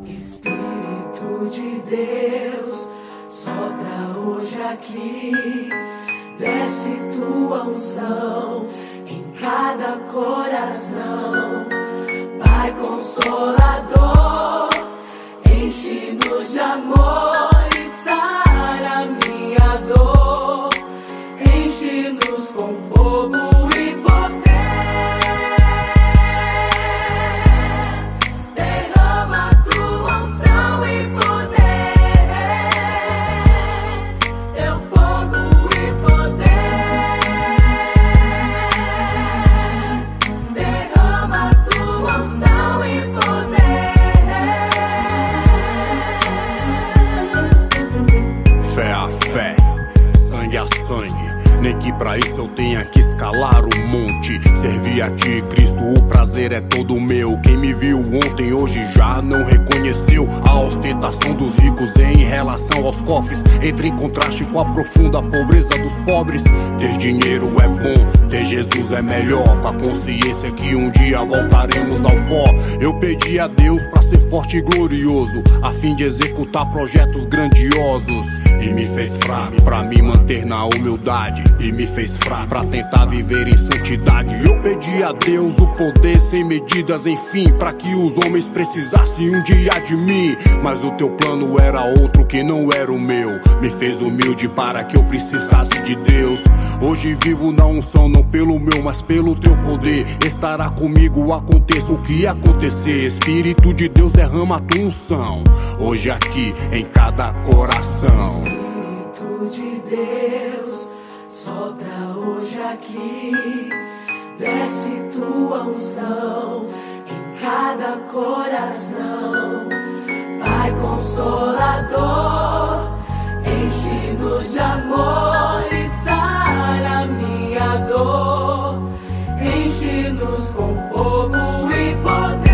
Espírito de Deus, sopra hoje aqui, desce tua unção em cada coração. Pai Consolador, enche-nos de amor e sara minha dor, enche-nos com fogo e poder. Nem que pra isso eu tenha que escalar o monte. Servir a ti, Cristo, o prazer é todo meu. Quem me viu ontem, hoje já não reconheceu. A ostentação dos ricos em relação aos cofres entra em contraste com a profunda pobreza dos pobres. Ter dinheiro é bom, ter Jesus é melhor, com a consciência que um dia voltaremos ao pó. Eu pedi a Deus pra ser forte e glorioso, a fim de executar projetos grandiosos. E me fez fraco pra me manter na humildade, e me fez fraco pra tentar viver em santidade. Eu pedi a Deus o poder sem medidas, enfim, pra que os homens precisassem um dia de mim. Mas o teu plano era outro que não era o meu. Me fez humilde para que eu precisasse de Deus. Hoje vivo na unção, não pelo meu, mas pelo teu poder. Estará comigo, aconteça o que acontecer. Espírito de Deus, derrama a tua unção hoje aqui em cada coração. Espírito de Deus, sopra hoje aqui, desce tua unção em cada coração. Pai Consolador, enche-nos de amor e sara minha dor, enche-nos com fogo e poder.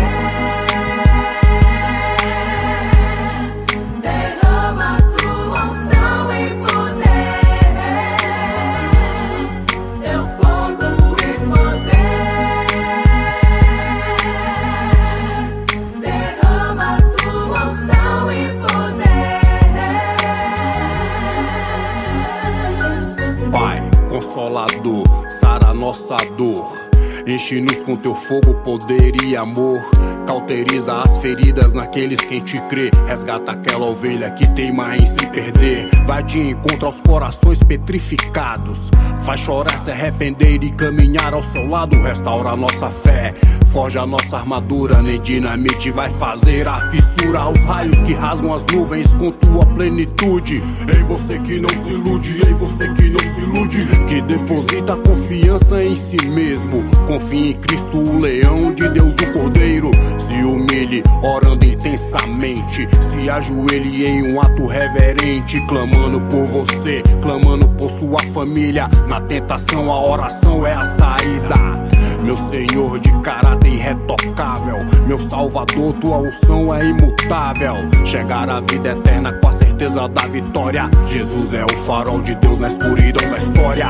Consolador, sara nossa dor, enche-nos com teu fogo, poder e amor. Cauteriza as feridas naqueles quem te crê. Resgata aquela ovelha que teima em se perder. Vai de encontro aos corações petrificados, faz chorar, se arrepender e caminhar ao seu lado. Restaura a nossa fé, forja a nossa armadura. Nem dinamite vai fazer a fissura aos raios que rasgam as nuvens com tua plenitude. Ei, você que não se ilude, ei, você que não se ilude, que deposita confiança em si mesmo. Confie em Cristo, o leão de Deus, o Cordeiro. Se humilhe, orando intensamente, se ajoelhe em um ato reverente, clamando por você, clamando por sua família. Na tentação a oração é a saída. Meu Senhor de caráter irretocável, meu Salvador, tua unção é imutável. Chegar à vida eterna com a certeza da vitória. Jesus é o farol de Deus na escuridão da história.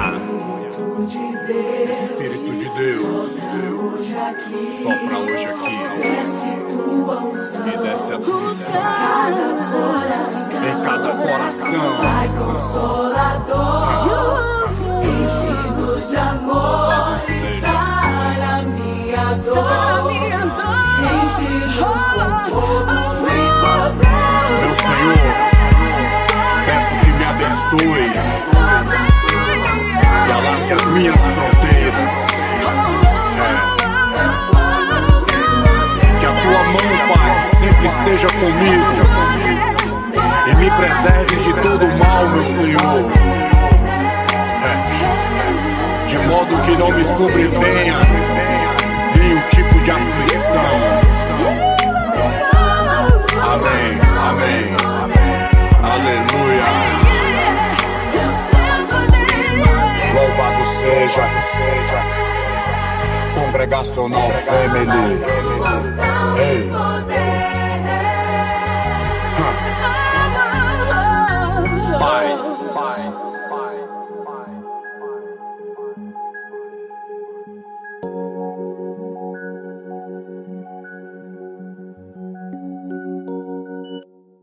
Espírito de Deus, sopra hoje aqui, e desce a tua unção em cada coração. Pai Consolador, enche-nos de amor e sara minha dor, enche-nos com fogo e poder. Meu Senhor, peço que me abençoe e alargue as minhas fronteiras. Que a tua mão, Pai, sempre esteja comigo e me preserves de todo mal, meu Senhor. De modo que não me sobrevenha nenhum tipo de aflição. Amém, amém, aleluia. Louvado seja Congregacional Family. Ei.